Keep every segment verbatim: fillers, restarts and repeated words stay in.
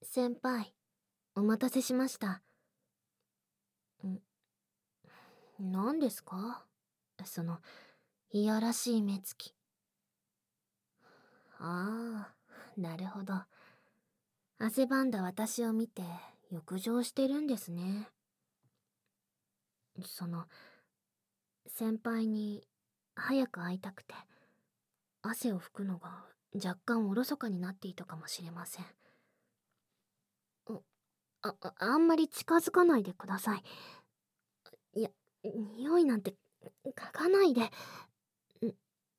先輩、お待たせしました。ん、何ですか？その、いやらしい目つき。ああ、なるほど。汗ばんだ私を見て、浴場してるんですね。その、先輩に、早く会いたくて、汗を拭くのが若干おろそかになっていたかもしれません。あ、ああんまり近づかないでください。いや、匂いなんて嗅がないで。ん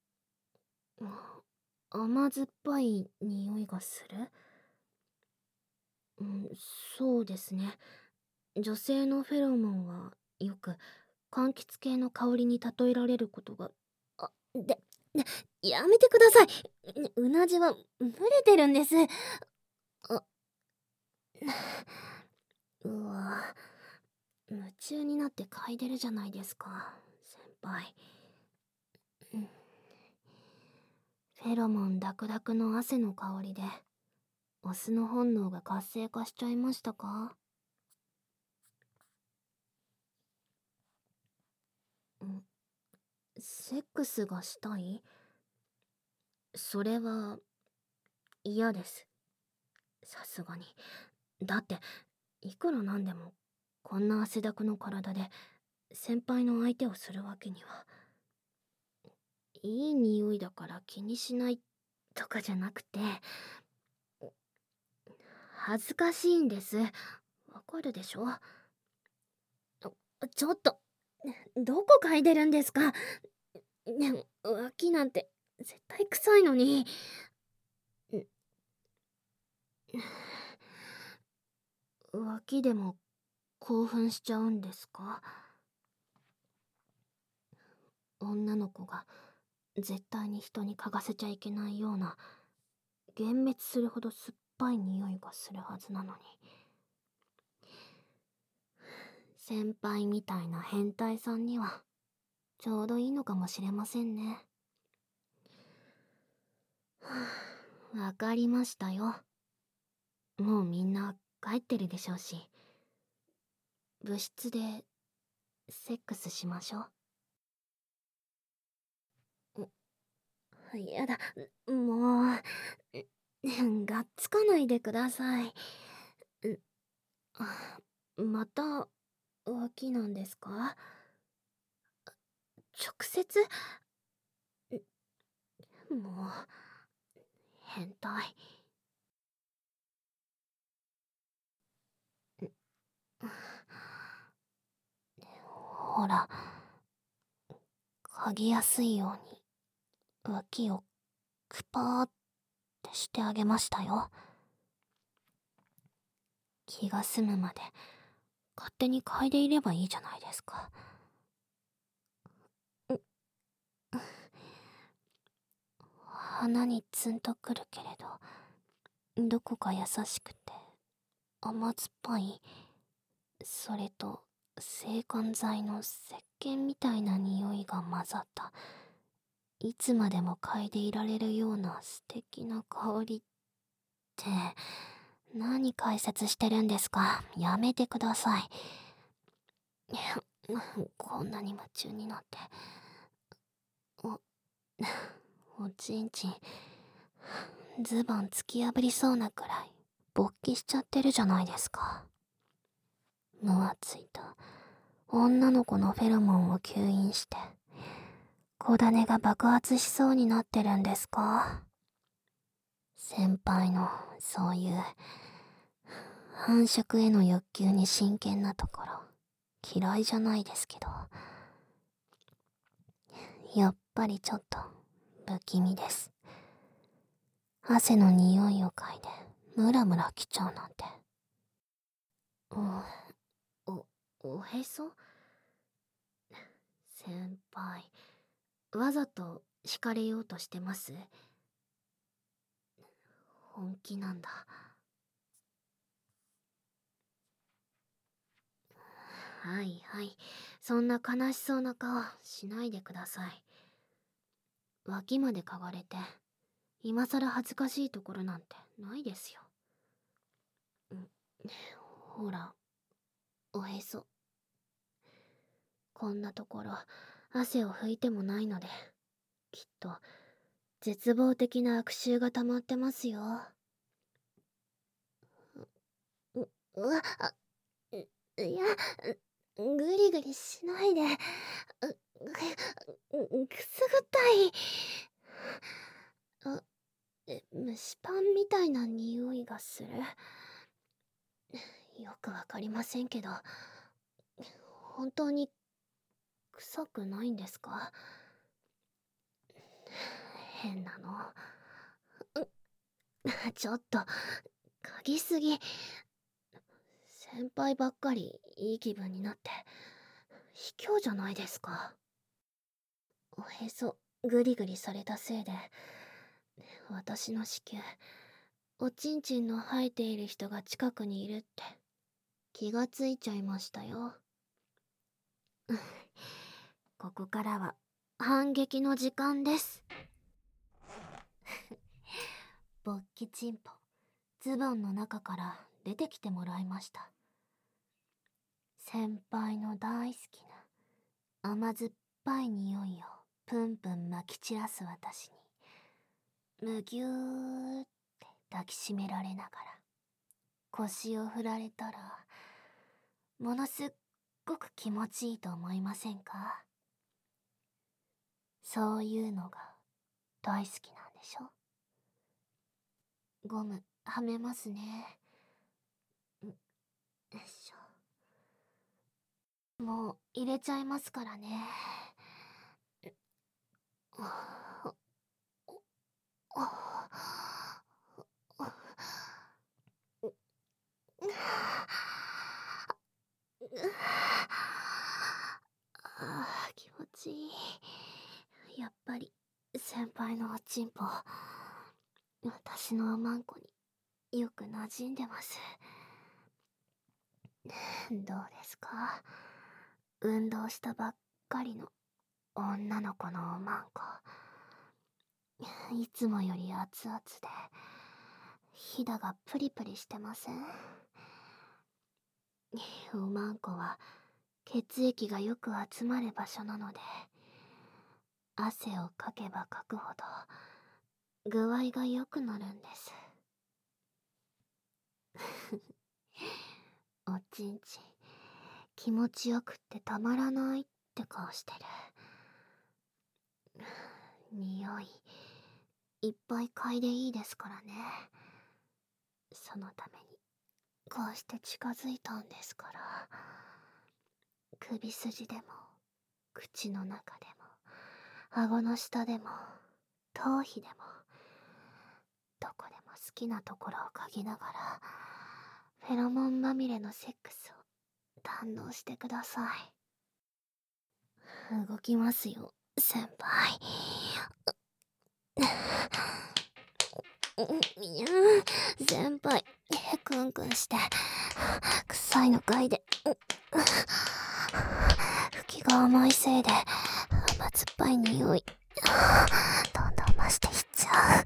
甘酸っぱい匂いがする。うん、そうですね。女性のフェロモンはよく柑橘系の香りに例えられることが。あ、で、ね、やめてください。うなじは蒸れてるんです。あ、うわ、夢中になって嗅いでるじゃないですか、先輩。フェロモンダクダクの汗の香りで、オスの本能が活性化しちゃいましたか？んセックスがしたい？それは嫌です。さすがに。だって、いくらなんでも、こんな汗だくの体で、先輩の相手をするわけには。いい匂いだから気にしないとかじゃなくて、恥ずかしいんです。わかるでしょ？ちょっと、どこ嗅いでるんですか？ね、脇なんて絶対臭いのに。脇でも興奮しちゃうんですか？女の子が絶対に人に嗅がせちゃいけないような幻滅するほど酸っぱい匂いがするはずなのに。先輩みたいな変態さんにはちょうどいいのかもしれませんね。はあ、わかりましたよ。もうみんな帰ってるでしょうし、部室でセックスしましょう。やだ、もう、がっつかないでください。また脇なんですか？直接？もう変態。ほら、嗅ぎやすいように脇をクパーってしてあげましたよ。気が済むまで勝手に嗅いでいればいいじゃないですか。鼻にツンとくるけれど、どこか優しくて甘酸っぱい、それと制汗剤の石鹸みたいな匂いが混ざった、いつまでも嗅いでいられるような素敵な香りって、何解説してるんですか？やめてください。こんなに夢中になって、お、おちんちん、ズボン突き破りそうなくらい勃起しちゃってるじゃないですか。ムワついた女の子のフェロモンを吸引して、小種が爆発しそうになってるんですか？先輩のそういう繁殖への欲求に真剣なところ嫌いじゃないですけど、やっぱりちょっと不気味です。汗の匂いを嗅いでムラムラきちゃうなんて。お、お、おへそ？先輩、わざと惹かれようとしてます？本気なんだ。はいはい、そんな悲しそうな顔しないでください。脇まで嗅がれて今さら恥ずかしいところなんてないですよ。 ほら、おへそ。こんなところ、汗を拭いてもないので、きっと、絶望的な悪臭が溜まってますよ。う、うわ、あ、ういや、うぐりぐりしないで。う、う、くすぐったい。あ、え、蒸しパンみたいな匂いがする。よくわかりませんけど、本当に臭くないんですか？変なの。ちょっと、嗅ぎすぎ。先輩ばっかりいい気分になって、卑怯じゃないですか。おへそ、ぐりぐりされたせいで、私の子宮、おちんちんの生えている人が近くにいるって気がついちゃいましたよ。ここからは反撃の時間です。勃起チンポ、ズボンの中から出てきてもらいました。先輩の大好きな甘酸っぱい匂いをプンプンまき散らす私に、むぎゅーって抱きしめられながら、腰を振られたら、ものすっごく気持ちいいと思いませんか？そういうのが大好きなんでしょ？ゴムはめますね。んよいしょ。もう入れちゃいますからね。ああ、気持ちいい。やっぱり先輩のおちんぽ、私のおまんこによく馴染んでます。どうですか？運動したばっかりの女の子のおまんこ、いつもより熱々でひだがプリプリしてません？おまんこは血液がよく集まる場所なので、汗をかけばかくほど具合が良くなるんです。おちんちん気持ちよくってたまらないって顔してる。匂いいっぱい嗅いでいいですからね。そのためにこうして近づいたんですから。首筋でも口の中でも顎の下でも頭皮でも、どこでも好きなところを嗅ぎながらフェロモンまみれのセックスを堪能してください。動きますよ、先輩。いやー、先輩クンクンして臭いの嗅いで、吹きが甘いせいで甘酸っぱい匂いどんどん増していっちゃ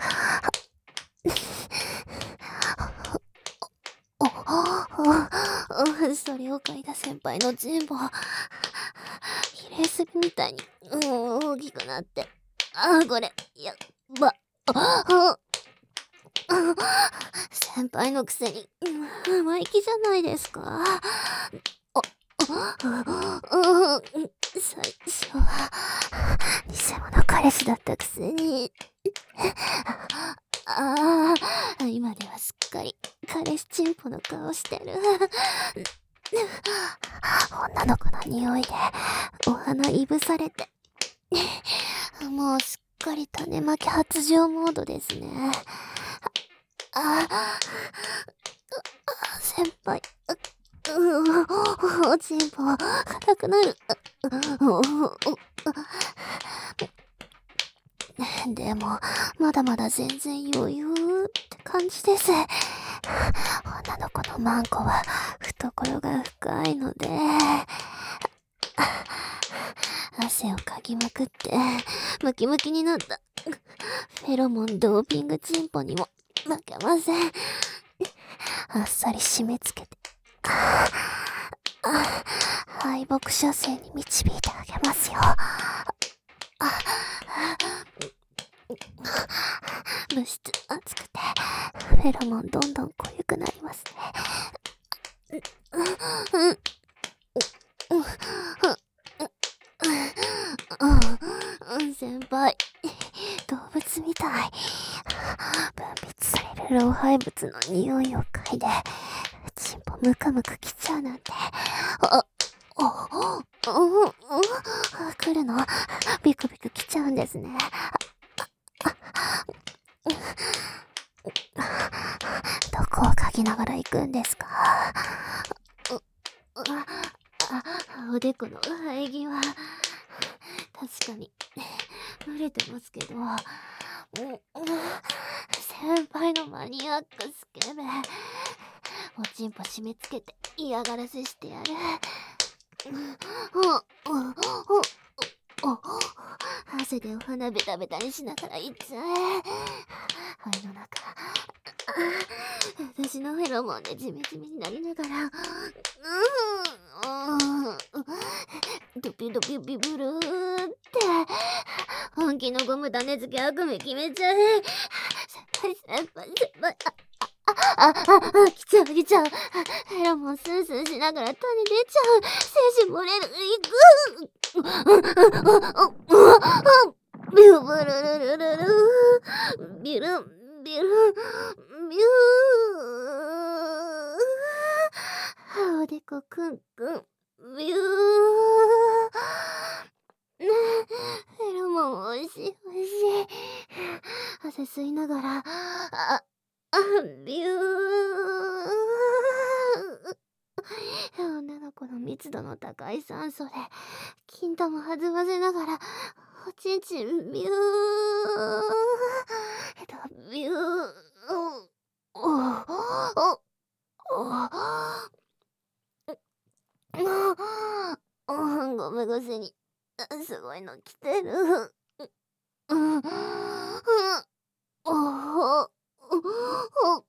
う。それを嗅いだ先輩の全部比例するみたいに、うん、大きくなって、あーこれやっばあ先輩のくせに生意気じゃないですか。最初は偽物彼氏だったくせに、ああ今ではすっかり彼氏チンポの顔してる。女の子の匂いでお花いぶされて、もうすっかり種まき発情モードですね。ああ先輩、おちんぽ硬くなる。でもまだまだ全然余裕って感じです。女の子のマンコは懐が深いので、汗をかきまくってムキムキになったフェロモンドーピングチンポにも負けません。あっさり締め付けて敗北者生に導いてあげますよ。物質熱くてフェロモンどんどん濃ゆくなりますね。先輩、動物みたい。分泌される老廃物の匂いを嗅いでチンポムカムカきちゃうなんて。あ、あ、うん、来るのビクビクきちゃうんですね。どこを嗅ぎながら行くんですか？おでこの生え際、確かに蒸れてますけど、先輩のマニアックスケベ、おちんぽ締め付けて嫌がらせしてやる。汗でお花ベタベタにしながらいっちゃえ。肺の中、私のフェロモンでジメジメになりながら、ドピドピビブルーって本気のゴム種付け悪夢決めちゃえ。先輩先輩先輩、ああああ、来ちゃう来ちゃう。フェロモンスースーしながら種出ちゃう。精子漏れる。いく。ビュブルルルルルビルンビルンビュー。おでこくんくんビュー。フェロモンおいしいおいしい。汗吸いながら、ああ、ビュー。女の子の密度の高い酸素で金玉弾ませながらおちんちんビュービュー。おおおゴム越しにすごいの来てる。うんおおお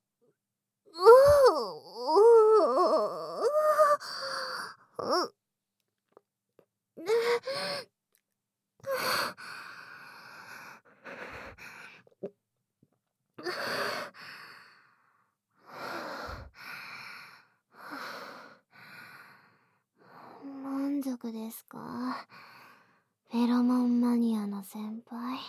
満足ですか？フェロモンマニアの先輩。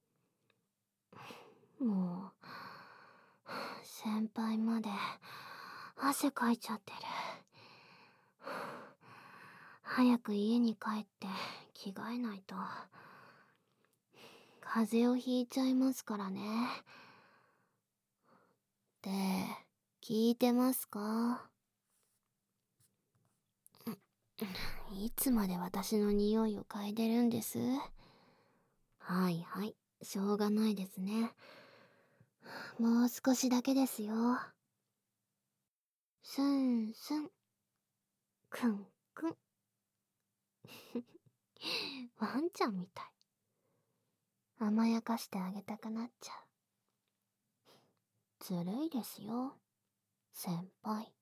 もう先輩まで汗かいちゃってる。早く家に帰って着替えないと風邪をひいちゃいますからね。って聞いてますか？いつまで私の匂いを嗅いでるんです？はいはい、しょうがないですね。もう少しだけですよ。スンスンクンクン。ワンちゃんみたい。甘やかしてあげたくなっちゃう。ずるいですよ、先輩。